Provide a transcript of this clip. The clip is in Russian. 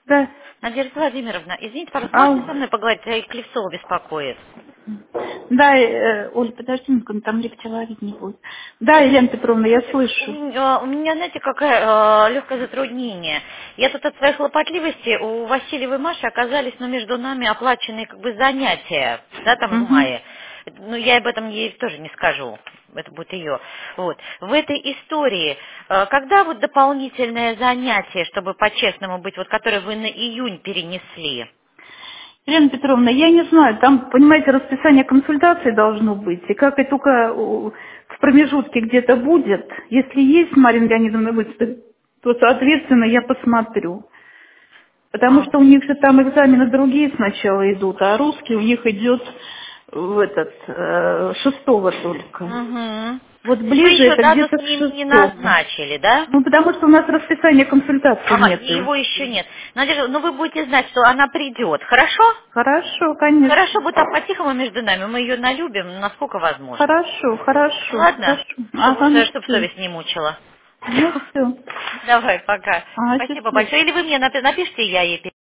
Да. Надежда Владимировна, извините, пожалуйста, Ау. можете со мной поговорить? Клевцова беспокоит. Да, Оль, подожди минутку, там легче ловить не будет. Да, Елена Петровна, я слышу. У меня, знаете, какое легкое затруднение. Я тут от своей хлопотливости у Васильевой Маши оказались, между нами оплаченные занятия, да, там в Угу. мае. Я об этом ей тоже не скажу. Это будет ее. Вот. В этой истории, когда дополнительное занятие, чтобы по-честному быть, которое вы на июнь перенесли? Елена Петровна, я не знаю, там, понимаете, расписание консультации должно быть, и как и только в промежутке где-то будет, если есть, Марина Леонидовна, выставит, то, соответственно, я посмотрю. Потому А. что у них же там экзамены другие сначала идут, а русский у них идет шестого только. Угу. Вот То есть вы ближе еще это дату где-то с к ним не шестому. назначили, да? Ну, потому что у нас расписания консультации Ага, нету. его еще нет. Надежда, вы будете знать, что она придет, хорошо? Хорошо, конечно. Хорошо, будет так по-тихому между нами, мы ее налюбим, насколько возможно. Хорошо, хорошо, Ладно? хорошо. Ага, ну Чтоб все. совесть не мучила. Ну все. Давай, пока. Ага, Спасибо счастливо. большое. Или вы мне напишите, я ей